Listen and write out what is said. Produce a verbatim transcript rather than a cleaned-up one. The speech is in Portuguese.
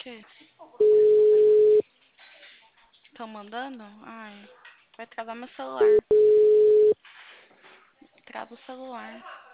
quê? Estão mandando? Ai, vai travar meu celular. Trava o celular.